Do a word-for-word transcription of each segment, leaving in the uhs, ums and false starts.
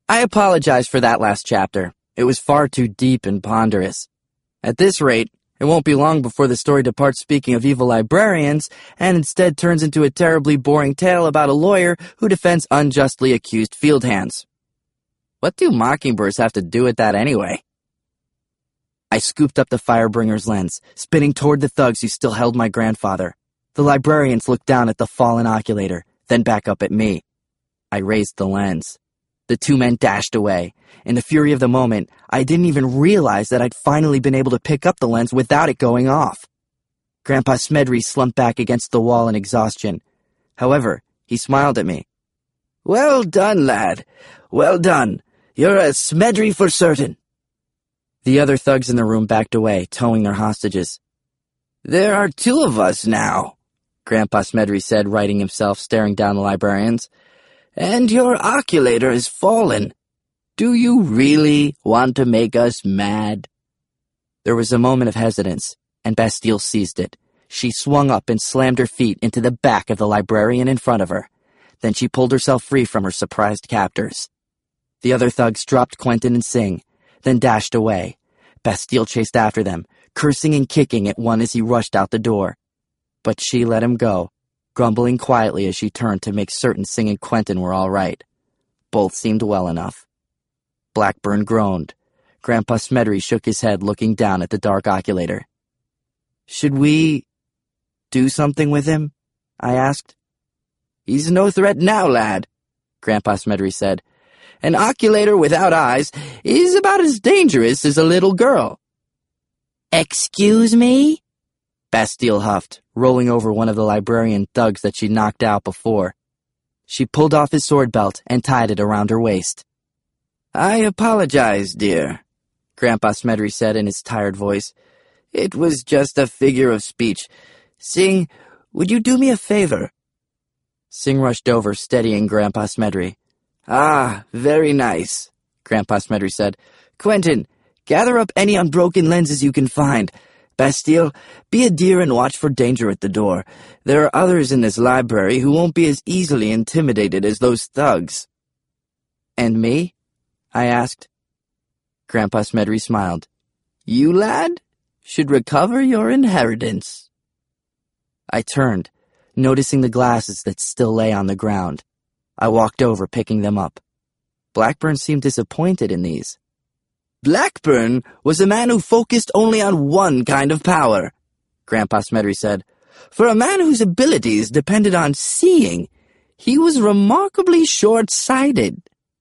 I apologize for that last chapter. It was far too deep and ponderous. At this rate, it won't be long before the story departs speaking of evil librarians and instead turns into a terribly boring tale about a lawyer who defends unjustly accused field hands. What do mockingbirds have to do with that anyway? I scooped up the Firebringer's lens, spinning toward the thugs who still held my grandfather. The librarians looked down at the fallen oculator, then back up at me. I raised the lens. The two men dashed away. In the fury of the moment, I didn't even realize that I'd finally been able to pick up the lens without it going off. Grandpa Smedry slumped back against the wall in exhaustion. However, he smiled at me. Well done, lad. Well done. You're a Smedry for certain. The other thugs in the room backed away, towing their hostages. There are two of us now, Grandpa Smedry said, righting himself, staring down the librarians. And your oculator has fallen. Do you really want to make us mad? There was a moment of hesitance, and Bastille seized it. She swung up and slammed her feet into the back of the librarian in front of her. Then she pulled herself free from her surprised captors. The other thugs dropped Quentin and Singh, then dashed away. Bastille chased after them, cursing and kicking at one as he rushed out the door. But she let him go, grumbling quietly as she turned to make certain Singh and Quentin were all right. Both seemed well enough. Blackburn groaned. Grandpa Smedry shook his head, looking down at the dark oculator. "Should we do something with him?" I asked. "He's no threat now, lad," Grandpa Smedry said. "An oculator without eyes is about as dangerous as a little girl." "Excuse me?" Bastille huffed, rolling over one of the librarian thugs that she knocked out before. She pulled off his sword belt and tied it around her waist. "I apologize, dear," Grandpa Smedry said in his tired voice. "It was just a figure of speech. Singh, would you do me a favor?" Singh rushed over, steadying Grandpa Smedry. "Ah, very nice," Grandpa Smedry said. "Quentin, gather up any unbroken lenses you can find. Bastille, be a dear and watch for danger at the door. There are others in this library who won't be as easily intimidated as those thugs." "And me?" I asked. Grandpa Smedry smiled. "You, lad, should recover your inheritance." I turned, noticing the glasses that still lay on the ground. I walked over, picking them up. Blackburn seemed disappointed in these. "Blackburn was a man who focused only on one kind of power," Grandpa Smedry said. "For a man whose abilities depended on seeing, he was remarkably short-sighted."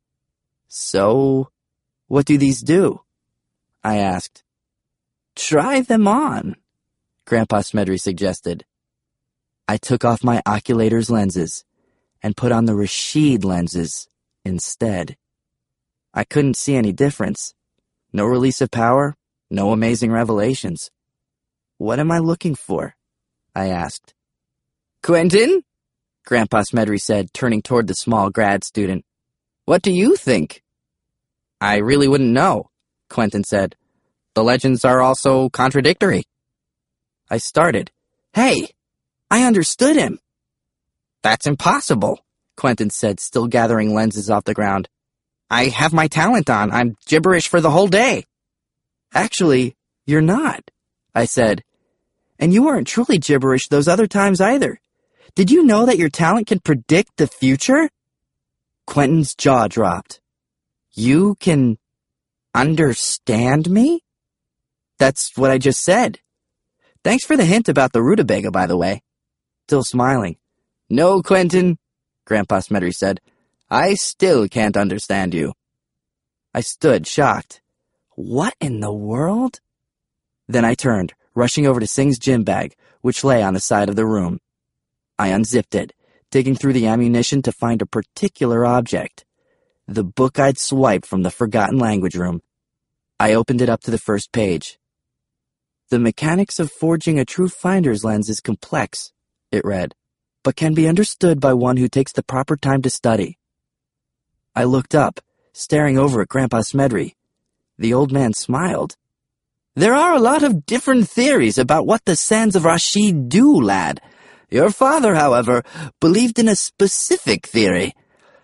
"So, what do these do?" I asked. "Try them on," Grandpa Smedry suggested. I took off my oculator's lenses and put on the Rashid lenses instead. I couldn't see any difference. No release of power, no amazing revelations. "What am I looking for?" I asked. "Quentin," Grandpa Smedry said, turning toward the small grad student. "What do you think?" "I really wouldn't know," Quentin said. "The legends are also contradictory." I started. "Hey, I understood him." "That's impossible," Quentin said, still gathering lenses off the ground. "I have my talent on. I'm gibberish for the whole day." "Actually, you're not," I said. "And you weren't truly gibberish those other times either. Did you know that your talent can predict the future?" Quentin's jaw dropped. "You can understand me?" "That's what I just said. Thanks for the hint about the rutabaga, by the way." Still smiling. "No, Quentin," Grandpa Smedry said. "I still can't understand you." I stood, shocked. What in the world? Then I turned, rushing over to Singh's gym bag, which lay on the side of the room. I unzipped it, digging through the ammunition to find a particular object. The book I'd swiped from the Forgotten Language room. I opened it up to the first page. "The mechanics of forging a true finder's lens is complex," it read, "but can be understood by one who takes the proper time to study." I looked up, staring over at Grandpa Smedry. The old man smiled. "There are a lot of different theories about what the sands of Rashid do, lad. Your father, however, believed in a specific theory.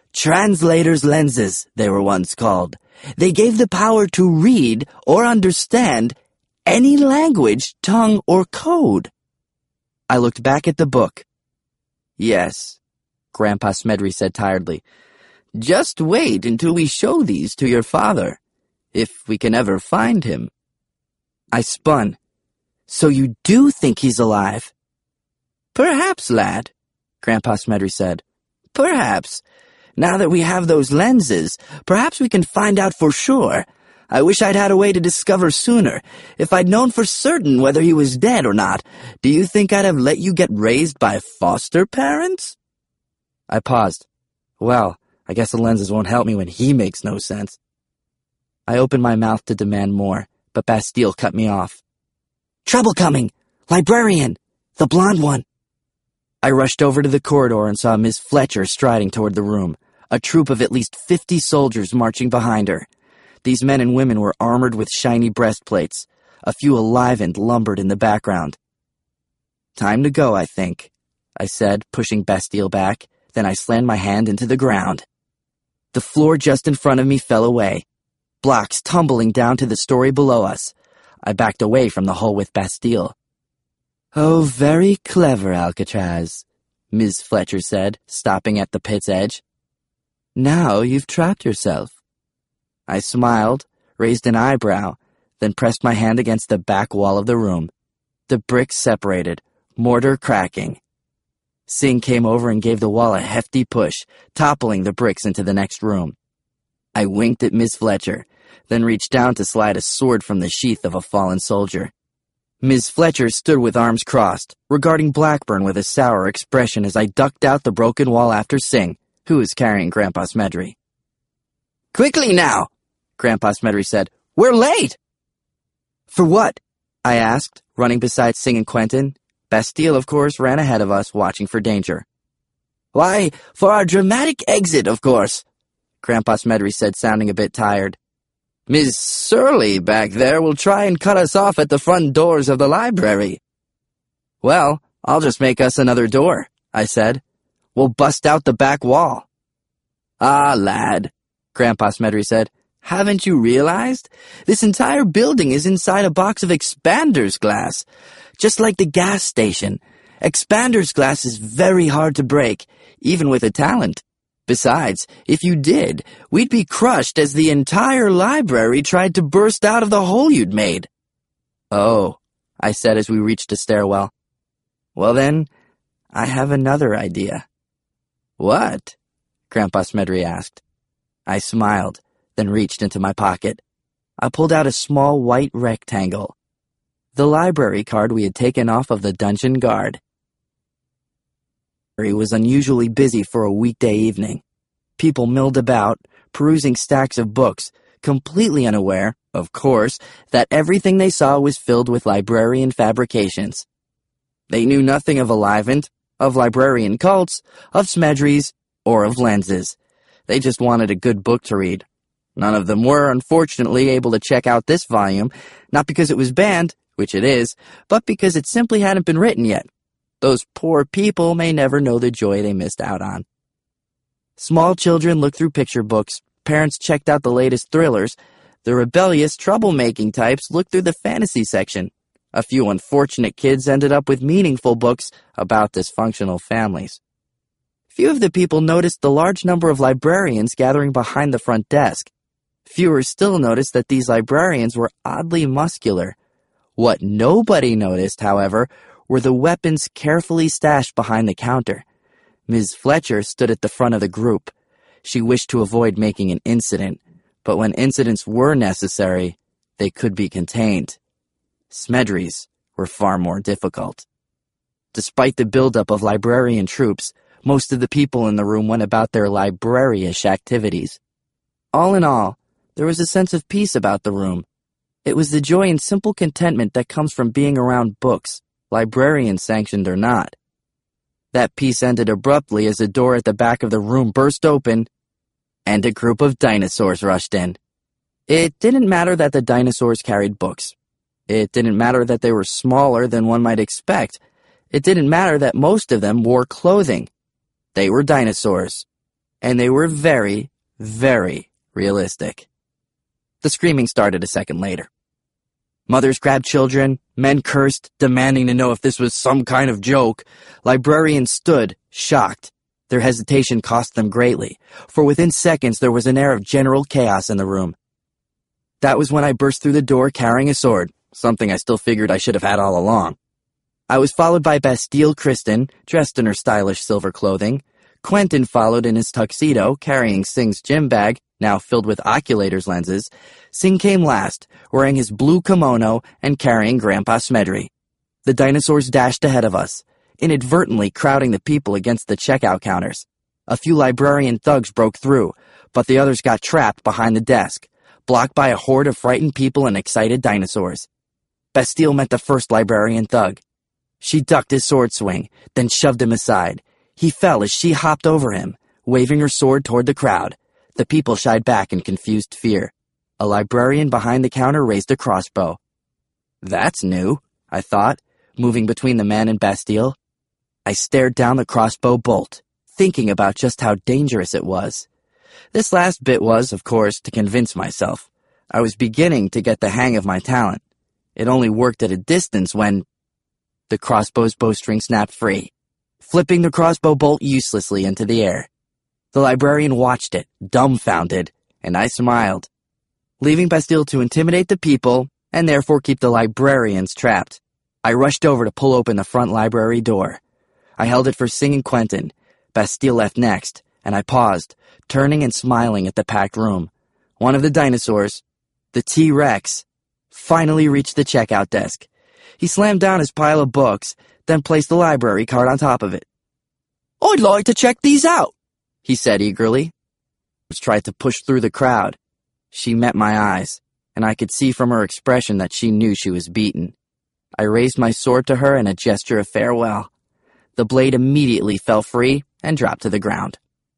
Translators' lenses, they were once called. They gave the power to read or understand any language, tongue, or code. I looked back at the book. Yes, Grandpa Smedry said tiredly. Just wait until we show these to your father, if we can ever find him. I spun. So you do think he's alive? Perhaps, lad, Grandpa Smedry said. Perhaps. Now that we have those lenses, perhaps we can find out for sure. I wish I'd had a way to discover sooner. If I'd known for certain whether he was dead or not, do you think I'd have let you get raised by foster parents? I paused. Well, I guess the lenses won't help me when he makes no sense. I opened my mouth to demand more, but Bastille cut me off. Trouble coming! Librarian! The blonde one! I rushed over to the corridor and saw Miss Fletcher striding toward the room, a troop of at least fifty soldiers marching behind her. These men and women were armored with shiny breastplates. A few alivened lumbered in the background. Time to go, I think, I said, pushing Bastille back. Then I slammed my hand into the ground. The floor just in front of me fell away, blocks tumbling down to the story below us. I backed away from the hole with Bastille. Oh, very clever, Alcatraz, Miss Fletcher said, stopping at the pit's edge. Now you've trapped yourself. I smiled, raised an eyebrow, then pressed my hand against the back wall of the room. The bricks separated, mortar cracking. Singh came over and gave the wall a hefty push, toppling the bricks into the next room. I winked at Miss Fletcher, then reached down to slide a sword from the sheath of a fallen soldier. Miss Fletcher stood with arms crossed, regarding Blackburn with a sour expression as I ducked out the broken wall after Singh, who was carrying Grandpa Smedry. Quickly now, Grandpa Smedry said. We're late! For what? I asked, running beside Singh and Quentin. Bastille, of course, ran ahead of us, watching for danger. Why, for our dramatic exit, of course, Grandpa Smedry said, sounding a bit tired. Miss Surly back there will try and cut us off at the front doors of the library. Well, I'll just make us another door, I said. We'll bust out the back wall. Ah, lad, Grandpa Smedry said. Haven't you realized? This entire building is inside a box of expander's glass. Just like the gas station. Expander's glass is very hard to break, even with a talent. Besides, if you did, we'd be crushed as the entire library tried to burst out of the hole you'd made. Oh, I said as we reached a stairwell. Well then, I have another idea. What? Grandpa Smedry asked. I smiled, then reached into my pocket. I pulled out a small white rectangle. The library card we had taken off of the dungeon guard. It was unusually busy for a weekday evening. People milled about, perusing stacks of books, completely unaware, of course, that everything they saw was filled with librarian fabrications. They knew nothing of Alivant, of librarian cults, of Smedry's, or of lenses. They just wanted a good book to read. None of them were, unfortunately, able to check out this volume, not because it was banned, which it is, but because it simply hadn't been written yet. Those poor people may never know the joy they missed out on. Small children looked through picture books, parents checked out the latest thrillers, the rebellious, troublemaking types looked through the fantasy section. A few unfortunate kids ended up with meaningful books about dysfunctional families. Few of the people noticed the large number of librarians gathering behind the front desk. Fewer still noticed that these librarians were oddly muscular. What nobody noticed, however, were the weapons carefully stashed behind the counter. Miss Fletcher stood at the front of the group. She wished to avoid making an incident, but when incidents were necessary, they could be contained. Smedry's were far more difficult. Despite the buildup of librarian troops, most of the people in the room went about their library-ish activities. All in all, there was a sense of peace about the room. It was the joy and simple contentment that comes from being around books, librarian-sanctioned or not. That peace ended abruptly as the door at the back of the room burst open, and a group of dinosaurs rushed in. It didn't matter that the dinosaurs carried books. It didn't matter that they were smaller than one might expect. It didn't matter that most of them wore clothing. They were dinosaurs. and they were very, very realistic. The screaming started a second later. Mothers grabbed children, men cursed, demanding to know if this was some kind of joke. Librarians stood, shocked. Their hesitation cost them greatly, for within seconds there was an air of general chaos in the room. That was when I burst through the door carrying a sword, something I still figured I should have had all along. I was followed by Bastille Kristen, dressed in her stylish silver clothing. Quentin followed in his tuxedo, carrying Sing's gym bag, now filled with oculators lenses. Sing came last, wearing his blue kimono and carrying Grandpa Smedry. The dinosaurs dashed ahead of us, inadvertently crowding the people against the checkout counters. A few librarian thugs broke through, but the others got trapped behind the desk, blocked by a horde of frightened people and excited dinosaurs. Bastille met the first librarian thug. She ducked his sword swing, then shoved him aside. He fell as she hopped over him, waving her sword toward the crowd. The people shied back in confused fear. A librarian behind the counter raised a crossbow. That's new, I thought, moving between the man and Bastille. I stared down the crossbow bolt, thinking about just how dangerous it was. This last bit was, of course, to convince myself. I was beginning to get the hang of my talent. It only worked at a distance when the crossbow's bowstring snapped free, flipping the crossbow bolt uselessly into the air. The librarian watched it, dumbfounded, and I smiled, leaving Bastille to intimidate the people and therefore keep the librarians trapped. I rushed over to pull open the front library door. I held it for Sing and Quentin. Bastille left next, and I paused, turning and smiling at the packed room. One of the dinosaurs, the T-Rex, finally reached the checkout desk. He slammed down his pile of books, then placed the library card on top of it. "I'd like to check these out," he said eagerly. I tried to push through the crowd. She met my eyes, and I could see from her expression that she knew she was beaten. I raised my sword to her in a gesture of farewell. The blade immediately fell free and dropped to the ground.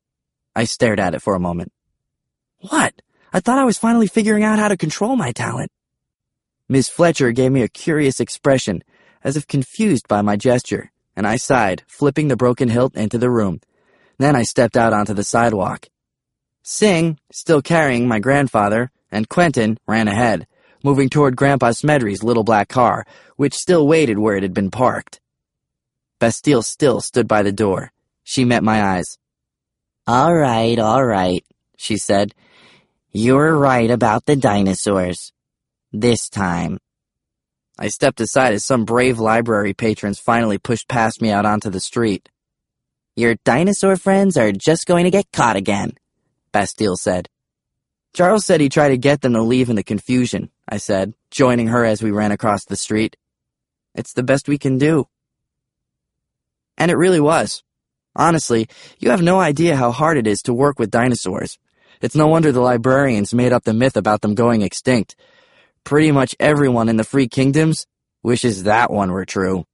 I stared at it for a moment. What? I thought I was finally figuring out how to control my talent. Miss Fletcher gave me a curious expression, as if confused by my gesture, and I sighed, flipping the broken hilt into the room. Then I stepped out onto the sidewalk. Sing, still carrying my grandfather, and Quentin ran ahead, moving toward Grandpa Smedry's little black car, which still waited where it had been parked. Bastille still stood by the door. She met my eyes. "All right, all right," she said. "You're right about the dinosaurs. This time." I stepped aside as some brave library patrons finally pushed past me out onto the street. "Your dinosaur friends are just going to get caught again," Bastille said. "Charles said he'd try to get them to leave in the confusion," I said, joining her as we ran across the street. "It's the best we can do." And it really was. Honestly, you have no idea how hard it is to work with dinosaurs. It's no wonder the librarians made up the myth about them going extinct. Pretty much everyone in the Free Kingdoms wishes that one were true.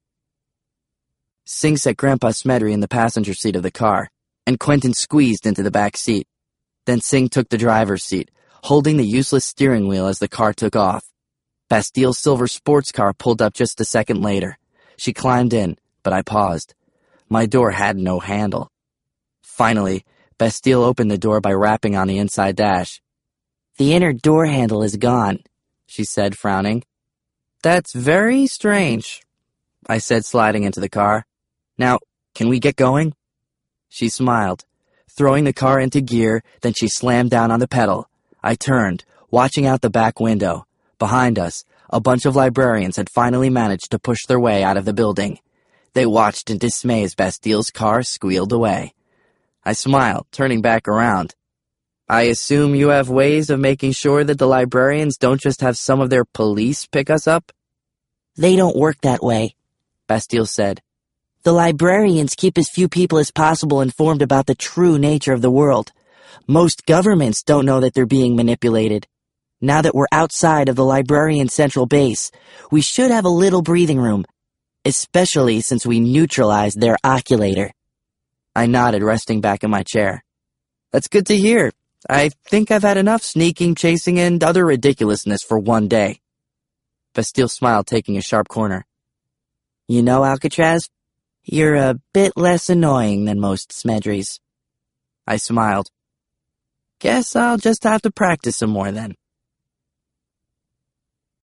Sing set Grandpa Smedry in the passenger seat of the car, and Quentin squeezed into the back seat. Then Sing took the driver's seat, holding the useless steering wheel as the car took off. Bastille's silver sports car pulled up just a second later. She climbed in, but I paused. My door had no handle. Finally, Bastille opened the door by rapping on the inside dash. "The inner door handle is gone," she said, frowning. "That's very strange," I said, sliding into the car. "Now, can we get going?" She smiled, throwing the car into gear, then she slammed down on the pedal. I turned, watching out the back window. Behind us, a bunch of librarians had finally managed to push their way out of the building. They watched in dismay as Bastille's car squealed away. I smiled, turning back around. "I assume you have ways of making sure that the librarians don't just have some of their police pick us up?" "They don't work that way," Bastille said. "The librarians keep as few people as possible informed about the true nature of the world. Most governments don't know that they're being manipulated. Now that we're outside of the librarian central base, we should have a little breathing room, especially since we neutralized their oculator." I nodded, resting back in my chair. "That's good to hear. I think I've had enough sneaking, chasing, and other ridiculousness for one day." Bastille smiled, taking a sharp corner. "You know, Alcatraz, you're a bit less annoying than most Smedrys." I smiled. Guess I'll just have to practice some more then.